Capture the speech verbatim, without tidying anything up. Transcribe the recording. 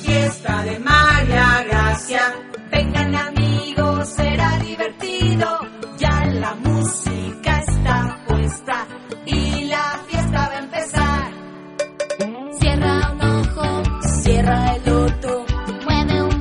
fiesta de María Gracia. Vengan amigos, será divertido.